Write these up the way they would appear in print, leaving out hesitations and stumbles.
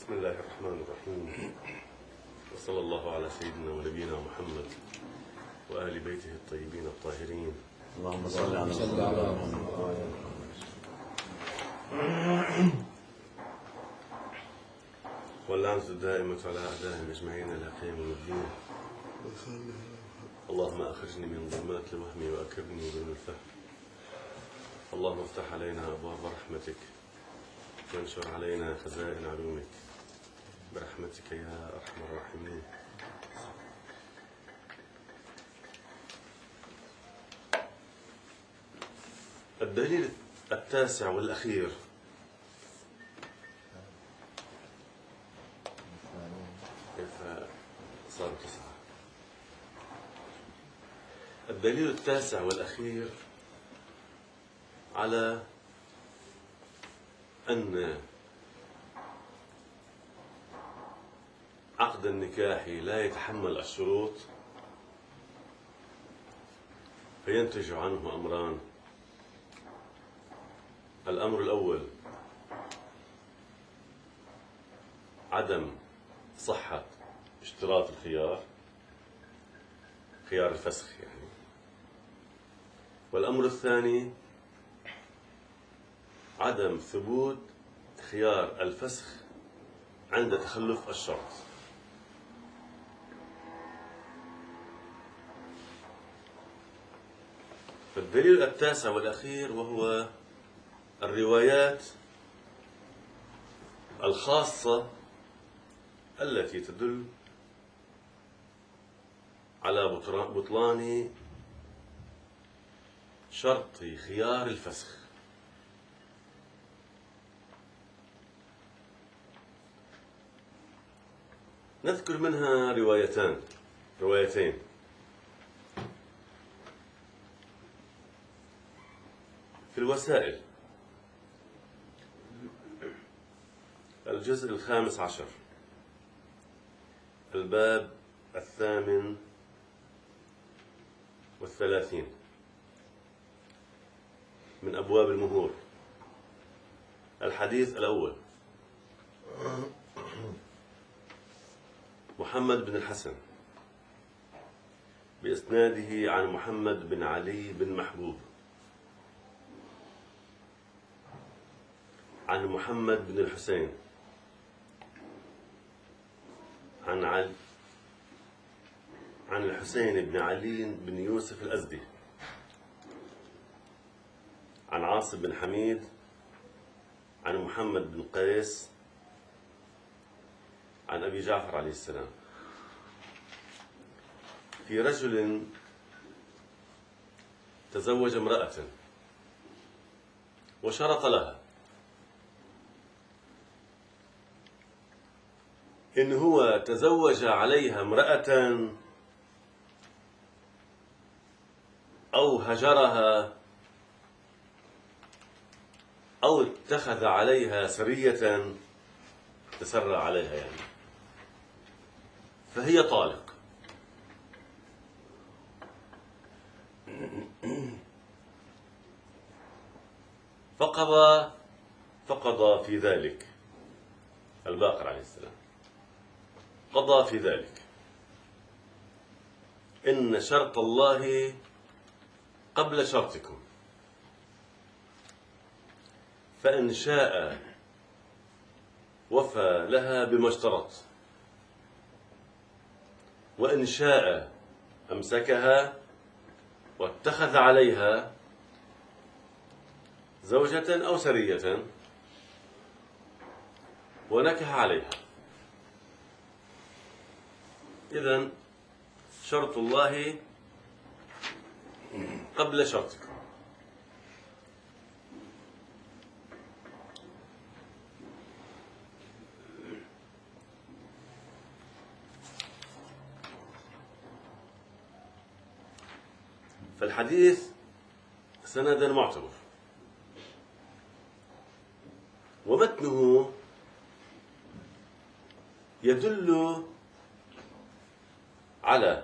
بسم الله الرحمن الرحيم، وصلى الله على سيدنا ونبينا محمد وآل بيته الطيبين الطاهرين. اللهم صل على محمد. واللعنة الدائمة على أعدائهم أجمعين إلى قيام الدين. اللهم أخرجني من ظلمات الوهم وأكرمني بنور الفهم. اللهم افتح علينا أبواب رحمتك وانشر علينا خزائن علومك برحمتك يا أرحم الراحمين. الدليل التاسع والأخير صار 9. الدليل التاسع والأخير على أن عقد النكاح لا يتحمل الشروط، فينتج عنه أمران. الأمر الأول عدم صحة اشتراط الخيار، خيار الفسخ يعني. والأمر الثاني عدم ثبوت خيار الفسخ عند تخلف الشرط. فالدليل التاسع والأخير وهو الروايات الخاصة التي تدل على بطلان شرط خيار الفسخ. نذكر منها روايتين. في الوسائل الجزء 15 الباب 38 من أبواب المهور. الحديث الأول: محمد بن الحسن بإسناده عن محمد بن علي بن محبوب عن محمد بن الحسين عن الحسين بن علي بن يوسف الأزدي عن عاصم بن حميد عن محمد بن قيس عن أبي جعفر عليه السلام في رجل تزوج امرأة وشرط لها إن هو تزوج عليها امرأة أو هجرها أو اتخذ عليها سرية تسرى عليها يعني، فهي طالق. فقضى في ذلك الباقر عليه السلام، قضى في ذلك إن شرط الله قبل شرطكم، فإن شاء وفى لها بما اشترط، وإن شاء أمسكها واتخذ عليها زوجة أو سرية ونكح عليها. إذن شرط الله قبل شرطكم. فالحديث سندا معتبر، ومتنه يدل على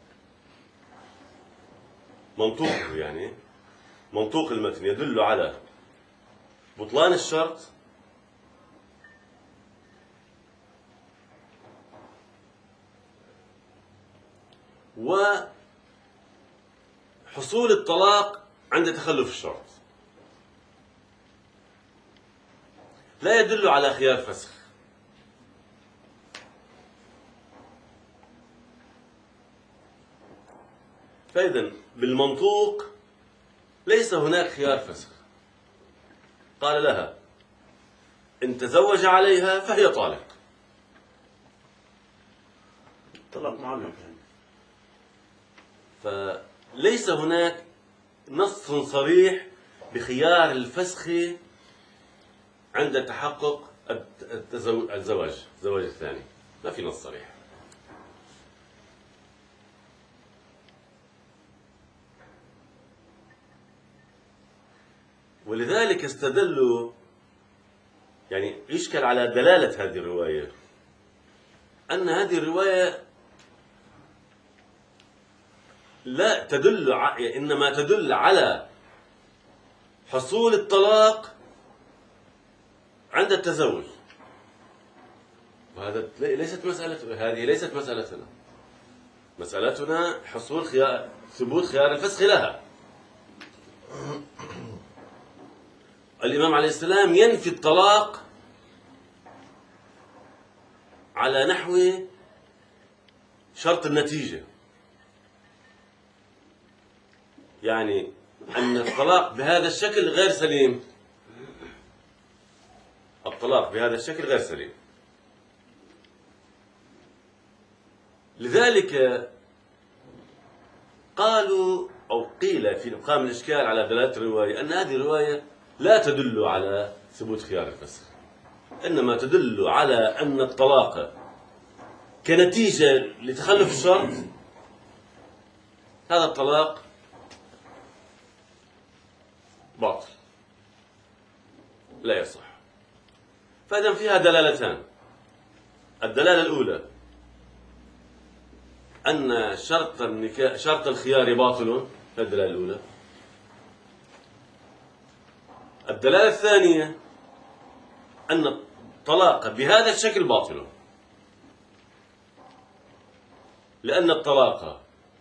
منطوقه، يعني منطوق المتن يدل على بطلان الشرط وحصول الطلاق عند تخلف الشرط، لا يدل على خيار فسخ. فإذا بالمنطوق ليس هناك خيار فسخ. قال لها إن تزوج عليها فهي طالق. طلاق معلق يعني. فليس هناك نص صريح بخيار الفسخ عند تحقق الزواج الثاني، ما في نص صريح. ولذلك استدلوا، يعني يشكل على دلالة هذه الرواية، أن هذه الرواية لا تدل إنما تدل على حصول الطلاق عند التزوج، وهذا هذه ليست مسألتنا. مسألتنا حصول ثبوت خيار الفسخ لها. الإمام عليه السلام ينفي الطلاق على نحو شرط النتيجة، يعني أن الطلاق بهذا الشكل غير سليم. الطلاق بهذا الشكل غير سليم. لذلك قالوا أو قيل في إبقام الإشكال على دلالة الرواية أن هذه الرواية لا تدل على ثبوت خيار الفسخ، إنما تدل على أن الطلاق كنتيجة لتخلف الشرط، هذا الطلاق باطل لا يصح. فإذا فيها دلالتان. الدلالة الأولى أن شرط الخيار باطل، الدلالة الأولى. الدلالة الثانية أن الطلاق بهذا الشكل باطل، لأن الطلاق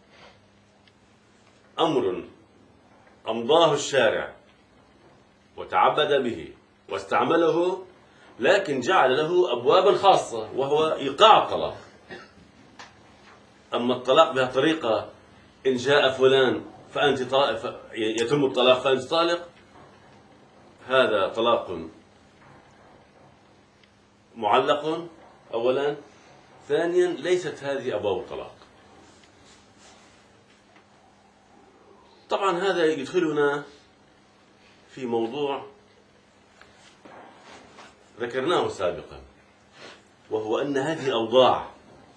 أمر أمضاه الشارع وتعبد به واستعمله، لكن جعل له أبوابا خاصة وهو إيقاع الطلاق. أما الطلاق بها طريقة إن جاء فلان يتم الطلاق فأنت طالق، هذا طلاق معلق أولا. ثانيا ليست هذه أبواب الطلاق. طبعا هذا يدخلنا في موضوع ذكرناه سابقا، وهو أن هذه الأوضاع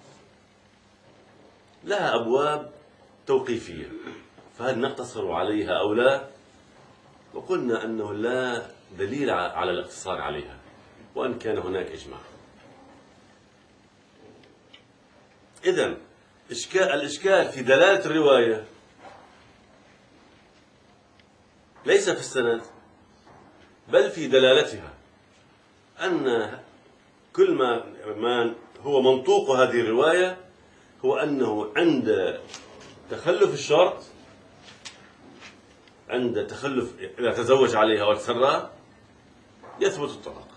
لها أبواب توقيفية، فهل نقتصر عليها أو لا؟ وقلنا أنه لا دليل على الاقتصار عليها، وأن كان هناك إجماع. إذن الإشكال في دلالة الرواية ليس في السند، بل في دلالتها، أن كل ما هو منطوق هذه الرواية هو أنه عند تخلف الشرط، عند تخلف إذا تزوج عليها وتسرى يثبت الطلاق.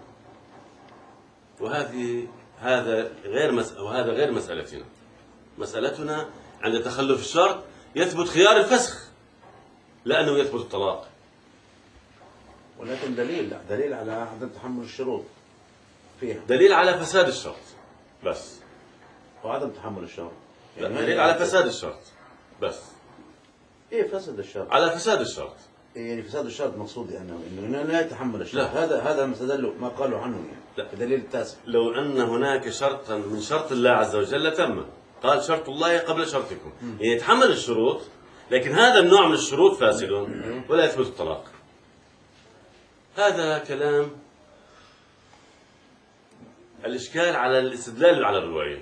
وهذا غير مسألتنا. مسألتنا عند تخلف الشرط يثبت خيار الفسخ، لأنه يثبت الطلاق. ولكن دليل على عدم تحمل الشروط فيها، دليل على فساد الشرط بس، وعدم تحمل الشرط لا، دليل على فساد الشرط بس. ايه فساد الشرط؟ على فساد الشرط. يعني فساد الشرط مقصودي انه لا يتحمل الشرط. لا. هذا ما قالوا عنه يعني. لا. الدليل التاسع، لو أن هناك شرطا من شرط الله عز وجل لتم. قال شرط الله قبل شرطكم، يعني يتحمل الشروط، لكن هذا النوع من الشروط فاسد ولا يثبت الطلاق. هذا كلام الإشكال على الاستدلال على الرواية.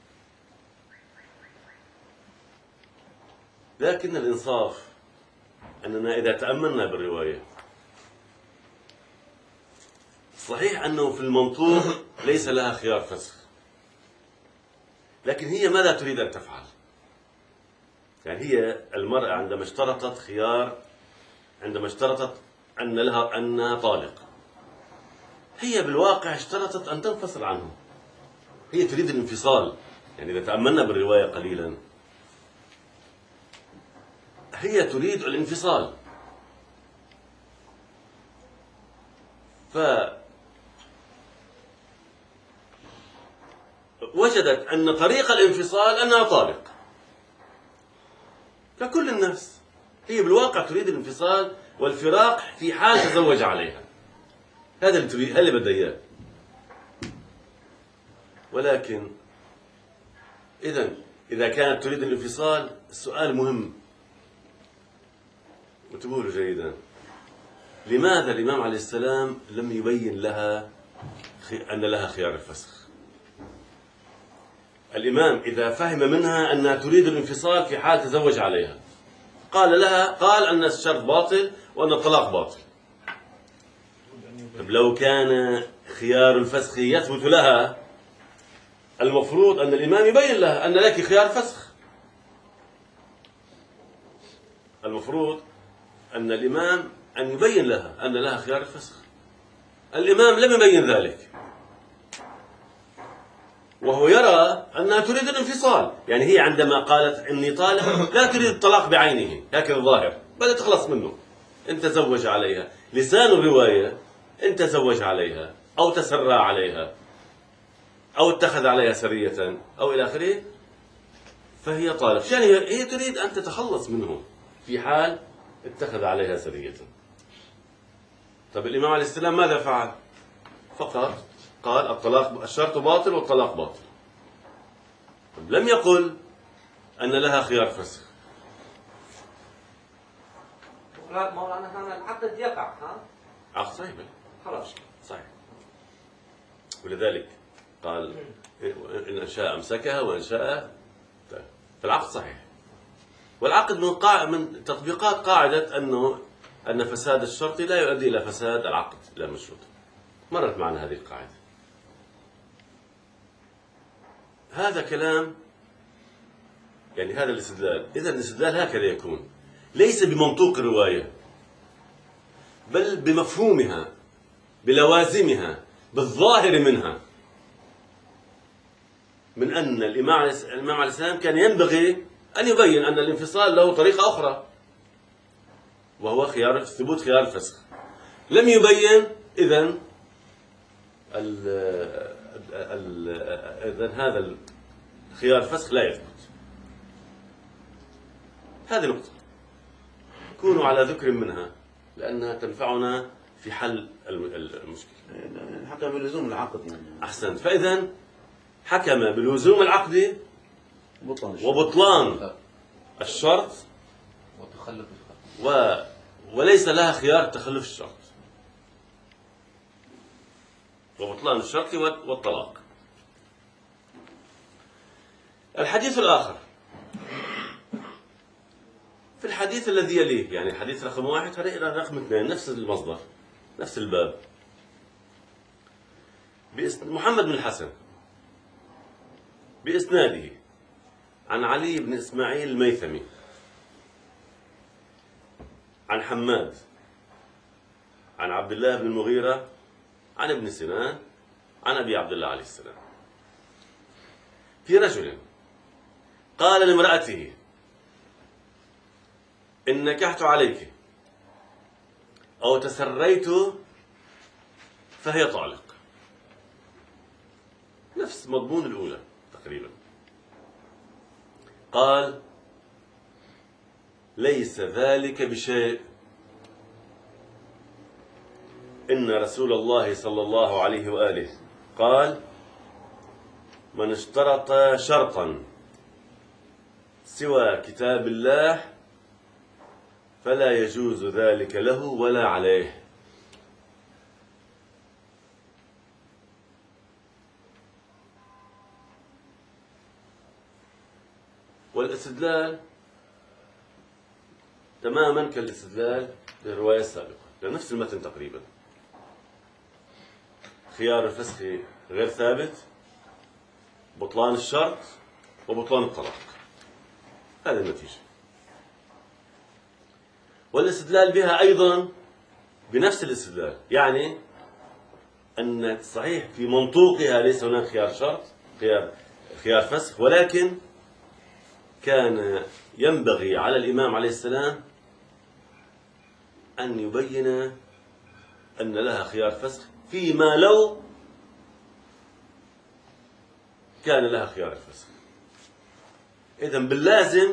لكن الإنصاف أننا إذا تأملنا بالرواية، صحيح أنه في المنطوق ليس لها خيار فسخ، لكن هي ماذا تريد أن تفعل؟ يعني هي المرأة عندما اشترطت أنها طالق، هي بالواقع اشترطت أن تنفصل عنه. هي تريد الانفصال. يعني إذا تأملنا بالرواية قليلا، هي تريد الانفصال. فوجدت أن طريق الانفصال أنها طالق ككل الناس. هي بالواقع تريد الانفصال والفراق في حال تزوج عليها. هذا اللي تريد، هذا اللي بدها إياه. ولكن إذا كانت تريد الانفصال، السؤال مهم، انتبهوا له جيدا. لماذا الإمام عليه السلام لم يبين لها أن لها خيار الفسخ؟ الإمام إذا فهم منها أنها تريد الانفصال في حال تزوج عليها، قال أن الشرط باطل وأن الطلاق باطل. طيب لو كان خيار الفسخ يثبت لها، المفروض أن الإمام يبين لها أن لك خيار فسخ. المفروض أن الإمام أن يبين لها أن لها خيار الفسخ. الإمام لم يبين ذلك، وهو يرى أنها تريد الانفصال. يعني هي عندما قالت إني طالق لا تريد الطلاق بعينه، هكذا الظاهر، بدها تخلص منه. إن تزوج عليها، لسان الرواية إن تزوج عليها أو تسرى عليها أو اتخذ عليها سرية أو إلى آخره، فهي طالق. يعني هي تريد أن تتخلص منه في حال اتخذ عليها سرية. طب الإمام عليه السلام ماذا فعل؟ فقط قال الشرط باطل والطلاق باطل. لم يقل أن لها خيار فسخ. مولانا هنا العقد يقع، عقد صحيح، خلاص صحيح. ولذلك قال إن شاء أمسكها وإن شاء، فالعقد صحيح. والعقد من تطبيقات قاعدة أن فساد الشرط لا يؤدي إلى فساد العقد، إلى المشروط. مرت معنا هذه القاعدة. هذا كلام، يعني هذا الاستدلال. إذا الاستدلال هكذا يكون، ليس بمنطوق الرواية، بل بمفهومها، بلوازمها، بالظاهر منها، من أن الإمام عليه السلام كان ينبغي أن يبين أن الانفصال له طريقة أخرى، وهو ثبوت خيار الفسخ. لم يبين. إذن هذا خيار الفسخ لا يثبت. هذه نقطة كونوا على ذكر منها، لأنها تنفعنا في حل المشكلة. حكم بلزوم العقد يعني. أحسنت. فإذا حكم بلزوم العقد وبطلان الشرط وتخلف وليس لها خيار تخلف الشرط، وبطلان الشرط والطلاق. الحديث الآخر في الحديث الذي يليه، يعني الحديث رقم 1 رقم 2، نفس المصدر، نفس الباب، محمد بن الحسن بإسناده عن علي بن إسماعيل الميثمي عن حماد عن عبد الله بن المغيرة عن ابن سنان عن أبي عبد الله عليه السلام في رجل قال لامرأته إن نكحت عليك أو تسريت فهي طالق. نفس مضمون الأولى تقريبا. قال ليس ذلك بشيء، إن رسول الله صلى الله عليه وآله قال من اشترط شرطا سوى كتاب الله فلا يجوز ذلك له ولا عليه. والاستدلال تماما كالاستدلال بالرواية السابقة، لنفس المتن تقريبا. خيار الفسخ غير ثابت، بطلان الشرط وبطلان الطلاق. هذه النتيجة. والاستدلال بها أيضا بنفس الاستدلال، يعني أن صحيح في منطوقها ليس هناك خيار شرط، خيار فسخ، ولكن كان ينبغي على الإمام عليه السلام أن يبين أن لها خيار فسخ فيما لو كان لها خيار الفسخ. إذن باللازم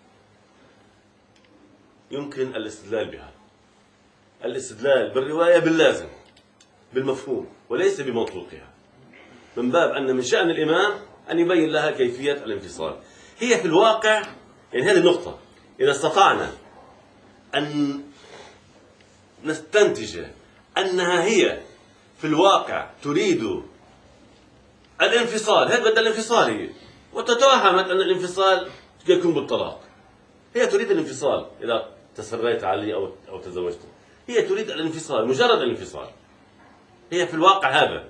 يمكن الاستدلال بها، الاستدلال بالرواية باللازم بالمفهوم وليس بمنطوقها، من باب أن من شأن الإمام أن يبين لها كيفية الانفصال. هي في الواقع، يعني هذه النقطة إذا استطعنا أن نستنتج أنها هي في الواقع تريد الانفصال، هذا بدها الانفصال هي، وتتوهمت أن الانفصال يكون بالطلاق. هي تريد الانفصال إذا تسريت علي أو تزوجت، هي تريد الانفصال، مجرد الانفصال، هي في الواقع هذا.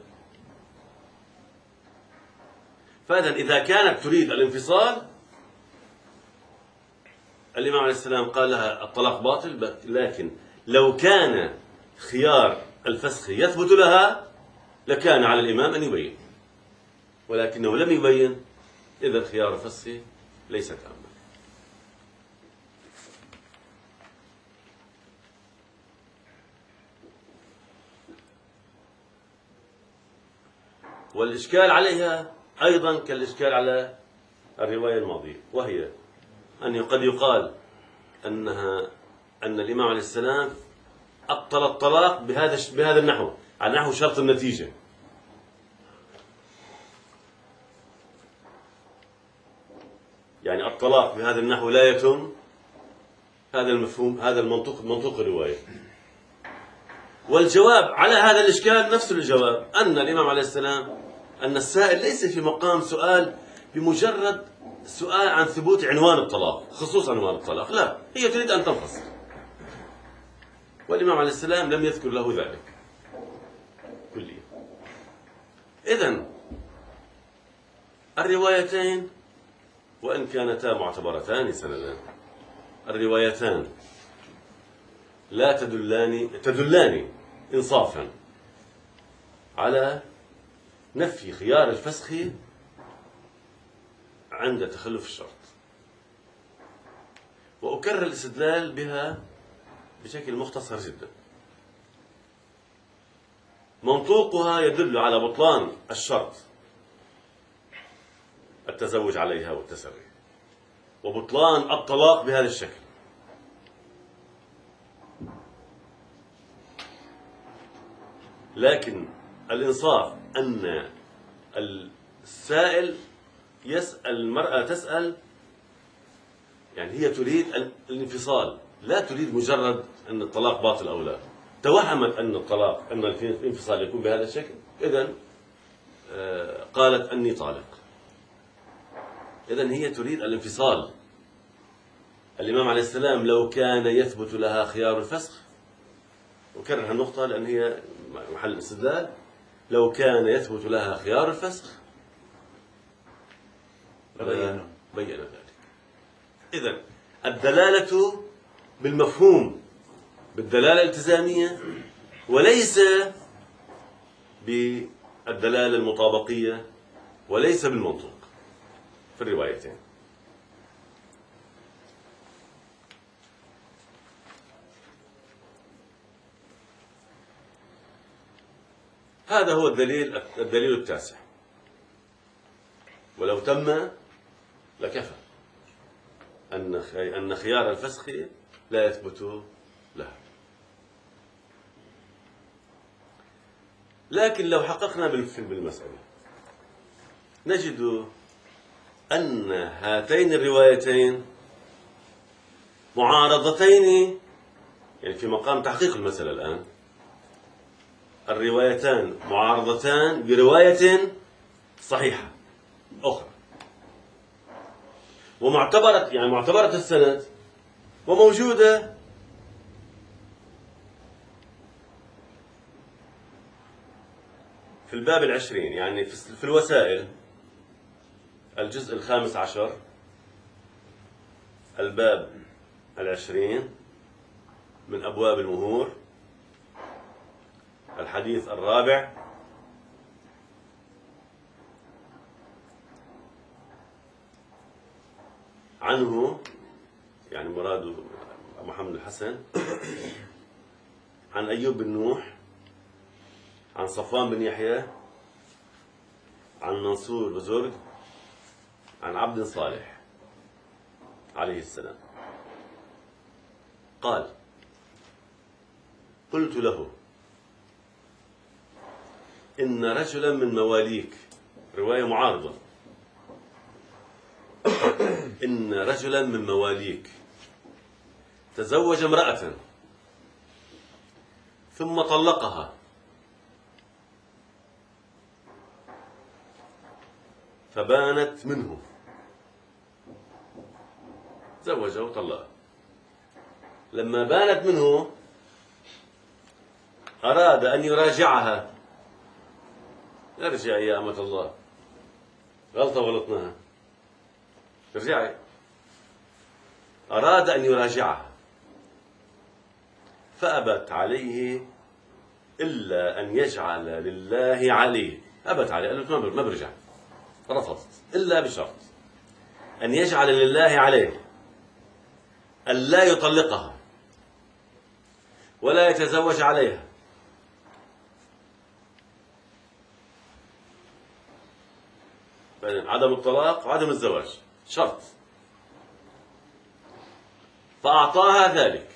فإذا إذا كانت تريد الانفصال، الإمام عليه السلام قال لها الطلاق باطل، لكن لو كان خيار الفسخ يثبت لها لكان على الإمام أن يبين، ولكنه لم يبين، إذا خيار الفسخ ليس تاما. والإشكال عليها أيضا كالإشكال على الرواية الماضية، وهي أن قد يقال أن الإمام عليه السلام أبطل الطلاق بهذا النحو، على نحو شرط النتيجة. يعني الطلاق بهذا النحو لا يتم، هذا المفهوم، هذا منطوق الرواية. والجواب على هذا الإشكال نفس الجواب، أن الإمام عليه السلام، أن السائل ليس في مقام سؤال بمجرد سؤال عن ثبوت عنوان الطلاق، خصوص عنوان الطلاق، لا، هي تريد أن تنفصل، والإمام عليه السلام لم يذكر له ذلك كليا. إذن الروايتين وإن كانتا معتبرتان سندا، الروايتان لا تدلان إنصافا على نفي خيار الفسخ عند تخلف الشرط، وأكرر الاستدلال بها بشكل مختصر جدا. منطوقها يدل على بطلان الشرط، التزوج عليها والتسري، وبطلان الطلاق بهذا الشكل. لكن الإنصاف أن السائل يسأل، المرأة تسأل، يعني هي تريد الانفصال، لا تريد مجرد أن الطلاق باطل أو لا. توهمت أن الطلاق، أن الانفصال يكون بهذا الشكل، إذن قالت أني طالق. إذن هي تريد الانفصال. الإمام عليه السلام لو كان يثبت لها خيار الفسخ، وكرر النقطة لأن هي محل الاستدلال، لو كان يثبت لها خيار الفسخ بين ذلك. إذن الدلالة بالمفهوم، بالدلالة الالتزامية، وليس بالدلالة المطابقية، وليس بالمنطوق في الروايتين. هذا هو الدليل التاسع، ولو تم لكفى أن خيار الفسخ لا يثبت لها. لكن لو حققنا بالمسألة نجد أن هاتين الروايتين معارضتين، يعني في مقام تحقيق المسألة الآن، الروايتان معارضتان برواية صحيحة أخرى، ومعتبرة، يعني معتبرة السند، وموجودة في الباب 20، يعني في الوسائل، الجزء 15، الباب 20، من أبواب المهور. الحديث الرابع: عنه، يعني مراده محمد الحسن، عن أيوب بن نوح، عن صفوان بن يحيى، عن منصور بزرق، عن عبد صالح عليه السلام قال: قلت له: إن رجلا من مواليك، رواية معارضة، إن رجلا من مواليك تزوج امرأة ثم طلقها، فبانت منه، تزوجها وطلقها. لما بانت منه أراد أن يراجعها. ارجعي يا أمة الله، غلطة غلطناها، ارجعي. أراد أن يراجعها فأبت عليه إلا أن يجعل لله عليه. أبت عليه، قالت ما برجع، رفضت، إلا بشرط أن يجعل لله عليه أن لا يطلقها ولا يتزوج عليها. عدم الطلاق وعدم الزواج شرط، فأعطاها ذلك.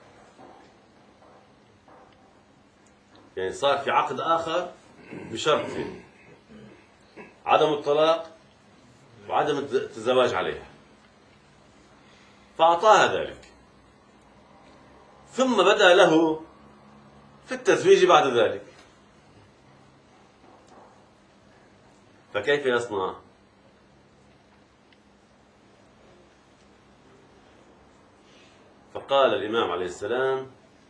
يعني صار في عقد آخر بشرطين: عدم الطلاق وعدم الزواج عليها، فأعطاها ذلك. ثم بدأ له في التزويج بعد ذلك، فكيف يصنع؟ فقال الإمام عليه السلام: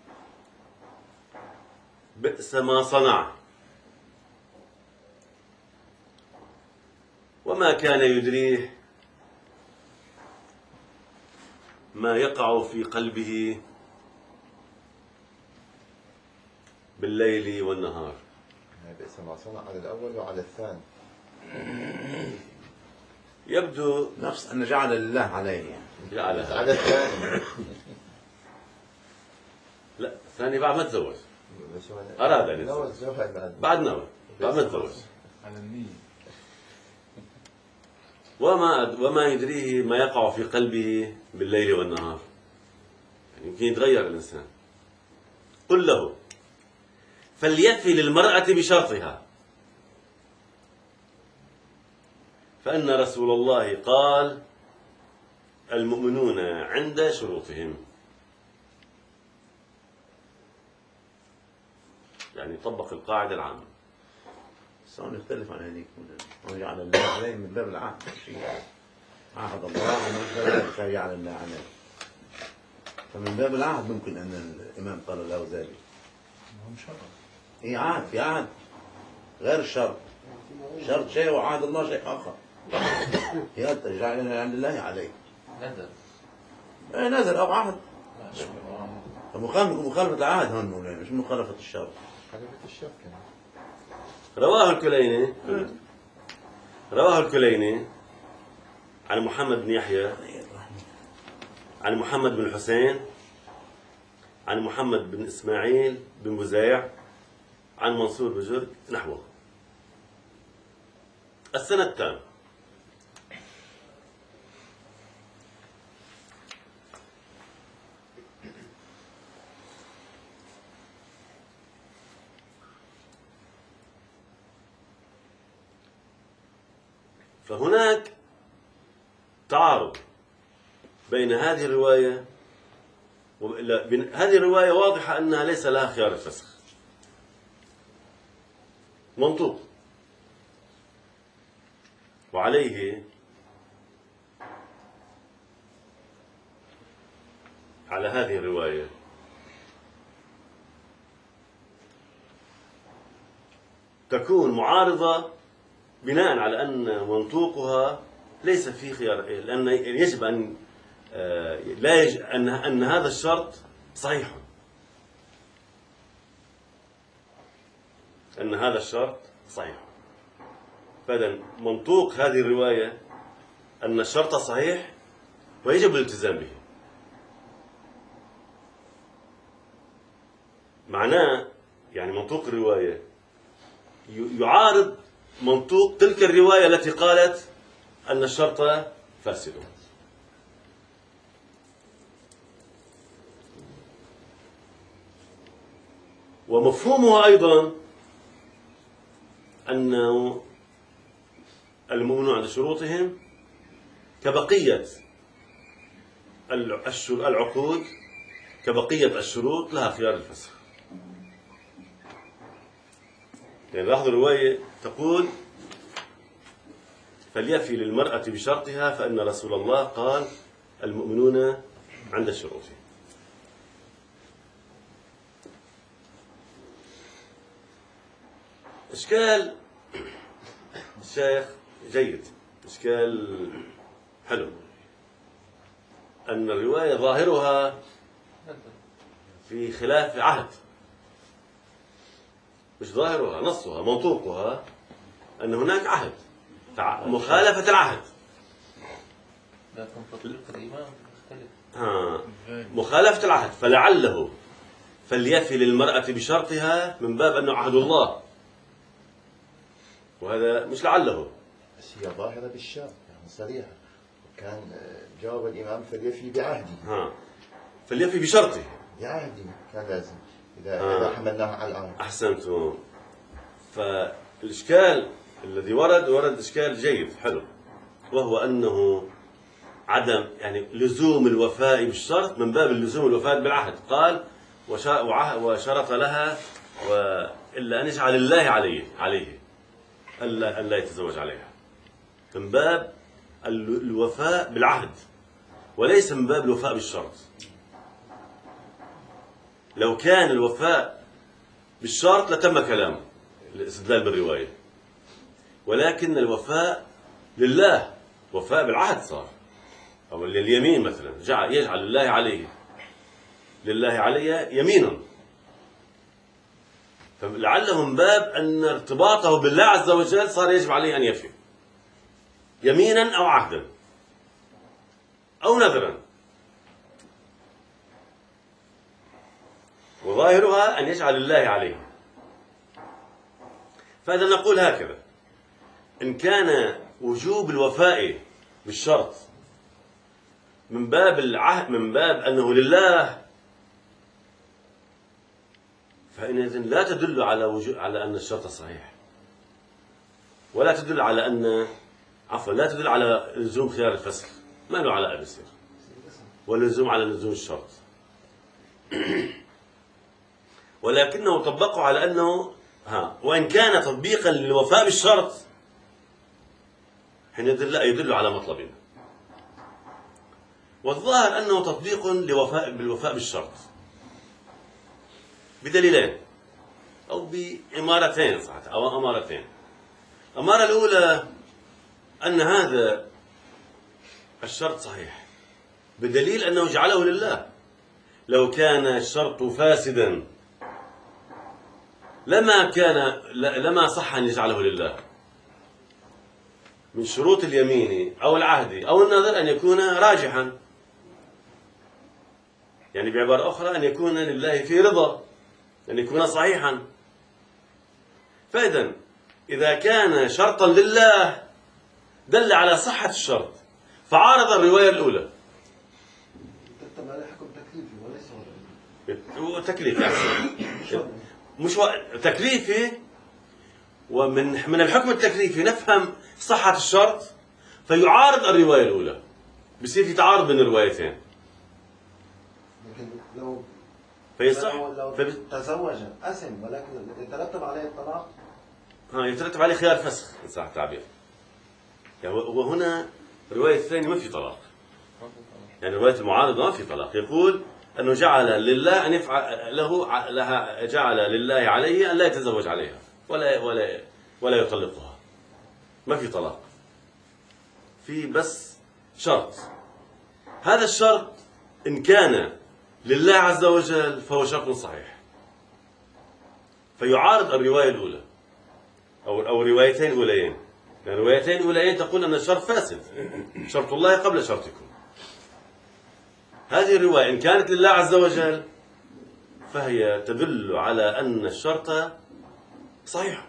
بئس ما صنع، وما كان يدريه ما يقع في قلبه بالليل والنهار. بئس ما صنع على الأول وعلى الثاني. يبدو نفس أن جعل لله عليه يعني. جعلها. على الثاني. لا، الثاني بعد ما تزوج، بس هو أراد أن نوى يتزوج الزواج بعد نوى، بعد ما تزوج. على النية. وما يدريه ما يقع في قلبه بالليل والنهار، يعني يمكن يتغير الإنسان. قل له: فليفي للمرأة بشرطها، فإن رسول الله قال: المؤمنون عند شروطهم. يعني طبق القاعدة العامة. بس هون يختلف عن هذيك، هون جعل الله عليه من باب العهد، شيء عهد الله ومن جعل الله عليه، فمن باب العهد ممكن أن الإمام قال له ذلك. هم شرط. هي عهد، في عهد غير الشرط. شرط شيء وعهد الله شيء آخر. هي جعل عند الله عليه نذر. نذر أو عهد، ماشي. مخالفة العهد هون مولانا، مش مخالفة الشرط. حلفة الشرط كمان. رواه الكليني عن محمد بن يحيى، عن محمد بن الحسين، عن محمد بن إسماعيل بن بزيع، عن منصور بزرق نحوه. السنة التام. فهناك تعارض بين هذه الرواية هذه الرواية واضحة أنها ليس لها خيار الفسخ، منطوق، وعليه على هذه الرواية تكون معارضة بناء على أن منطوقها ليس فيه خيار، لأن يجب أن لا أن هذا الشرط صحيح، أن هذا الشرط صحيح. فإذا منطوق هذه الرواية أن الشرط صحيح ويجب الالتزام به. معناه يعني منطوق الرواية يعارض منطوق تلك الرواية التي قالت أن الشرط فاسد. ومفهومها أيضا أنه المؤمنون عند شروطهم كبقية العقود، كبقية الشروط لها خيار الفسخ. يعني لاحظوا الرواية تقول: فليفي للمرأة بشرطها فإن رسول الله قال: المؤمنون عند شروطهم. إشكال الشيخ جيد، إشكال حلو، أن الرواية ظاهرها في خلاف عهد، مش ظاهرها، نصها منطوقها أن هناك عهد، مخالفة العهد. لكن تطبيق الإيمان مختلف. مخالفة العهد، فلعله فليفي للمرأة بشرطها من باب أنه عهد الله، وهذا مش لعله. بس هي ظاهرة بالشرط يعني صريحة. كان جواب الإمام فليفي بعهدي. فليفي بشرطه، بعهدي كان لازم إذا حملناها على الآن. أحسنتم. فالإشكال الذي ورد إشكال جيد حلو، وهو أنه عدم يعني لزوم الوفاء بالشرط من باب اللزوم الوفاء بالعهد. قال: وشرط لها إلا أن يجعل الله عليه ألا يتزوج عليها، من باب الوفاء بالعهد وليس من باب الوفاء بالشرط. لو كان الوفاء بالشرط لتم كلام الاستدلال بالرواية، ولكن الوفاء لله وفاء بالعهد صار، أو لليمين مثلا يجعل لله علي يمينا، فلعله من باب أن ارتباطه بالله عز وجل صار يجب عليه أن يفي يمينا أو عهدا أو نذرا، وظاهرها أن يجعل الله عليه. فإذا نقول هكذا: إن كان وجوب الوفاء بالشرط من باب العهد، من باب أنه لله، فإذن لا تدل على أن الشرط صحيح، ولا تدل على أن لا تدل على لزوم خيار الفسخ، ما له علاقة بالسر، واللزوم على لزوم الشرط. ولكنه طبقه على أنه وإن كان تطبيقا للوفاء بالشرط حينئذ لا يدل على مطلبنا. والظاهر أنه تطبيق بالوفاء بالشرط بدليلين أو بإمارتين صحيح، أو أمارتين. الأمارة الأولى أن هذا الشرط صحيح بدليل أنه جعله لله. لو كان الشرط فاسدا لما صح أن يجعله لله. من شروط اليمين أو العهد أو النذر أن يكون راجحا، يعني بعبارة أخرى أن يكون لله في رضا، أن يكون صحيحا. فإذا إذا كان شرطا لله دل على صحة الشرط، فعارض الرواية الأولى. ترتب عليه حكم تكليفي وليس تكليفي مش تكليفي. ومن الحكم التكليفي نفهم صحة الشرط، فيعارض الرواية الأولى، بصير في تعارض بين الروايتين. لكن لو فيصح تزوج أسم ولكن يترتب عليه الطلاق، يترتب عليه خيار فسخ إن صح التعبير. يعني وهنا الرواية الثانية ما في طلاق، يعني رواية المعارضة ما في طلاق. يقول أنه جعل لله أن يفعل لها جعل لله عليه أن لا يتزوج عليها ولا يطلقها. ما في طلاق، في بس شرط. هذا الشرط إن كان لله عز وجل فهو شرط صحيح، فيعارض الرواية الأولى أو روايتين أوليين. يعني روايتين أوليين تقول أن الشرط فاسد، شرط الله قبل شرطكم. هذه الرواية إن كانت لله عز وجل فهي تدل على أن الشرط صحيح.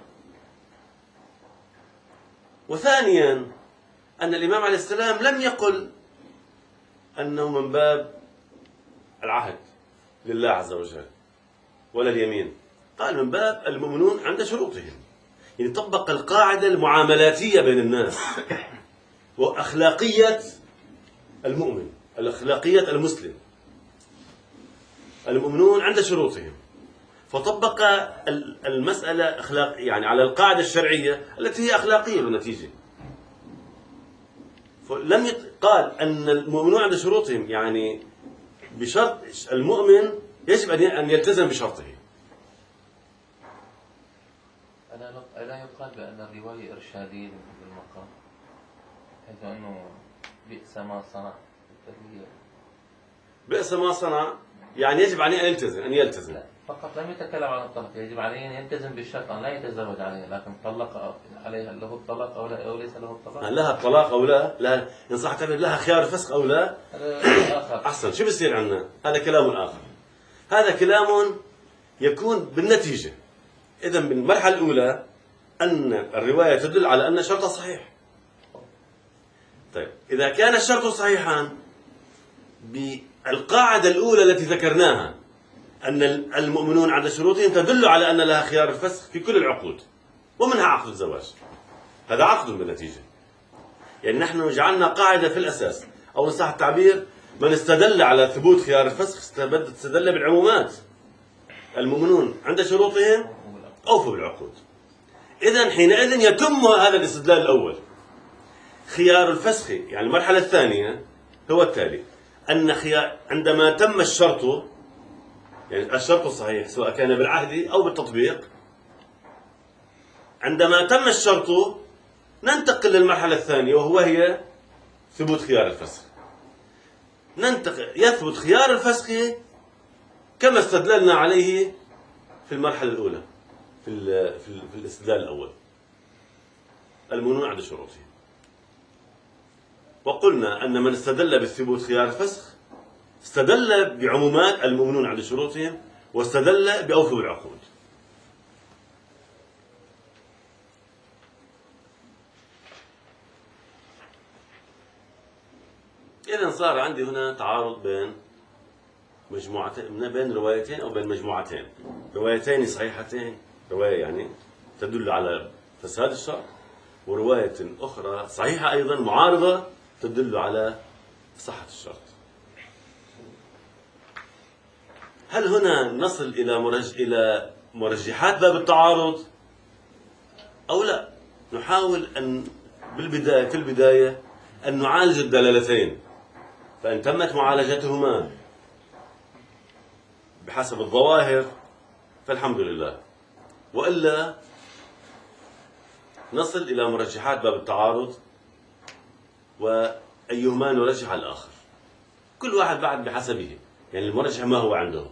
وثانيا أن الإمام عليه السلام لم يقل أنه من باب العهد لله عز وجل ولا اليمين، قال من باب المؤمنون عند شروطهم. يعني طبق القاعدة المعاملاتية بين الناس وأخلاقية المؤمن، الأخلاقية المسلم، المؤمنون عند شروطهم، فطبق المسألة أخلاق يعني على القاعدة الشرعية التي هي أخلاقية بالنتيجة. فلم قال أن المؤمنون عند شروطهم، يعني بشرط المؤمن يجب أن يلتزم بشرطه. ألا يقال بأن الرواية إرشادية بالمقام، حيث أنه بئس ما صنع؟ بئس ما صنع يعني يجب عليه أن يلتزم. لا، فقط لم يتكلم عن الطلاق، يجب عليه أن يلتزم بالشرط أن لا يتزوج عليها، لكن طلق عليها له الطلاق أو ليس له الطلاق؟ لها الطلاق أو لا إن صح تعبير لها خيار الفسخ أو لا. هذا آخر. أحسن. شو بيصير عندنا؟ هذا كلام آخر. هذا كلام يكون بالنتيجة. إذا بالمرحلة الأولى أن الرواية تدل على أن الشرط صحيح. طيب إذا كان الشرط صحيحا بالقاعدة الأولى التي ذكرناها أن المؤمنون عند شروطهم تدل على أن لها خيار الفسخ في كل العقود ومنها عقد الزواج، هذا عقد بالنتيجة. يعني نحن جعلنا قاعدة في الأساس، أو إن صح التعبير من استدل على ثبوت خيار الفسخ استدل بالعمومات. المؤمنون عند شروطهم أوفوا بالعقود. إذن حينئذ يتم هذا الاستدلال الأول. خيار الفسخ يعني المرحلة الثانية هو التالي: أن عندما تم الشرط، يعني الشرط الصحيح سواء كان بالعهد أو بالتطبيق، عندما تم الشرط ننتقل للمرحلة الثانية وهي ثبوت خيار الفسخ. يثبت خيار الفسخ كما استدللنا عليه في المرحلة الأولى في الاستدلال الأول، المؤمنون عند شروطهم. وقلنا أن من استدل بالثبوت خيار الفسخ استدل بعمومات المؤمنون عند شروطهم واستدل بأوفوا بالعقود. إذن صار عندي هنا تعارض بين مجموعتين، بين روايتين أو بين مجموعتين، روايتين صحيحتين، رواية يعني تدل على فساد الشرط، ورواية أخرى صحيحة أيضا معارضة تدل على صحة الشرط. هل هنا نصل إلى مرجحات باب التعارض أو لا؟ نحاول أن في البداية أن نعالج الدلالتين، فإن تمت معالجتهما بحسب الظواهر فالحمد لله، وإلا نصل إلى مرجحات باب التعارض وأيهما نرجح على الآخر، كل واحد بعد بحسبه، يعني المرجح ما هو عنده.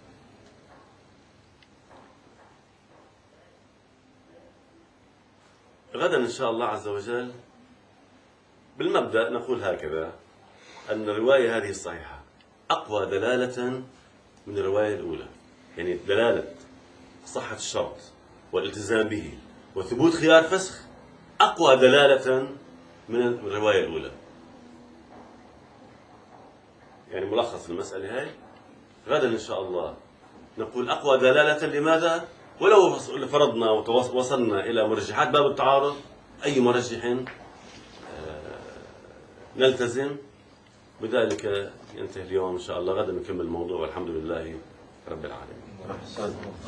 غدا إن شاء الله عز وجل بالمبدأ نقول هكذا: أن الرواية هذه الصحيحة أقوى دلالة من الرواية الأولى، يعني دلالة صحة الشرط والالتزام به وثبوت خيار فسخ أقوى دلالة من الرواية الأولى. يعني ملخص المسألة هاي غدا إن شاء الله نقول أقوى دلالة. لماذا؟ ولو فرضنا ووصلنا إلى مرجحات باب التعارض، أي مرجح نلتزم بذلك. ينتهي اليوم إن شاء الله، غدا نكمل الموضوع، والحمد لله رب العالمين.